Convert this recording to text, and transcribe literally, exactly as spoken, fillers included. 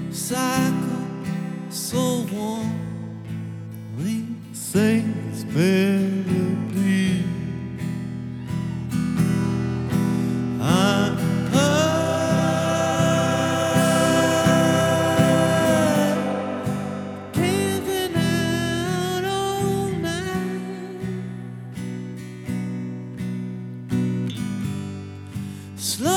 cycle so warm. We sing this melody. I'm up, giving out all night. Slow